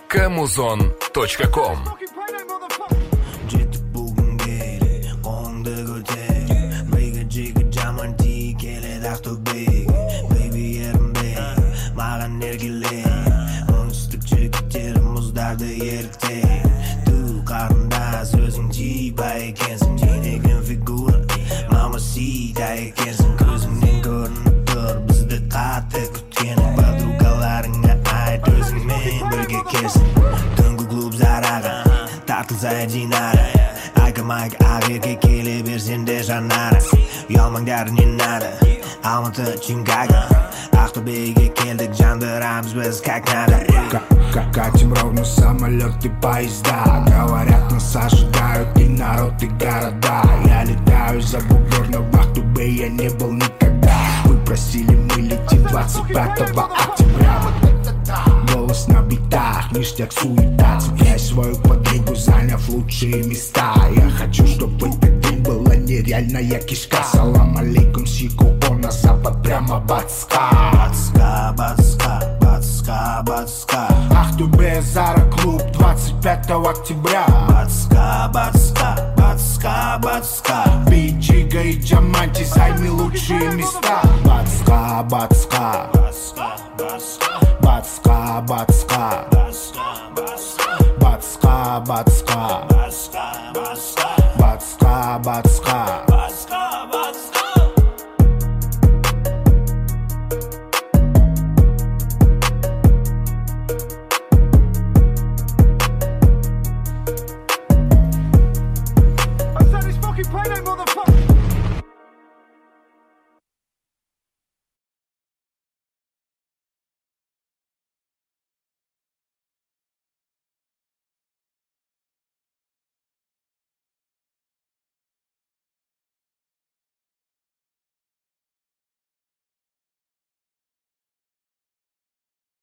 Kamuzon.com. Жетіп бүгін келе, қолыңды көтер. Бейгі жегі жаман тиі келеді Ақтөбеге. Бейбі ерімбе, маған ергеле. Оңтүстік жігіттері мұздарды ерікте. Ту қарындас өзің жиба екенсің. Жинеген фигура, мамасита екенсің. Көзіңнен көрініп тұр, бізді қатты күткен. Подругаларыңа айт, өзіңмен бірге келсін. Түнгі клуб зарағы, тартылса жинары. Айқы-майк ақ-ерке келе берсем де жанары. Ұялмаңдар не надо, Алматы, Чикаго. Ақтөбеге келдік, жандырамыз біз как надо. Катим ровно самолеты, поезда. Говорят, нас ожидают и народ, и города. Я летаю за бугор, но в Ақтөбе я не был никогда. Вы просили, мы летим 25 октября. Голос на битах, ништяк, суета. Цепляй свою подругу, заняв лучшие места. Я хочу, чтобы этот день была нереальная кишка. Салам алейкум, сику, он на запад, прямо Бацка. Бацка, Бацка, Бацка, Бацка. Ақтөбе, Зара клуб, 25 октября. Бацка, Бацка, Бацка, Бацка. Биджига и Джаманти, займи лучшие места. Бацка, Бацка, Бацка, Бацка. Бацка, Бацка, Бацка, Бацка, Бацка, Бацка. I said this fucking play name, motherfucker.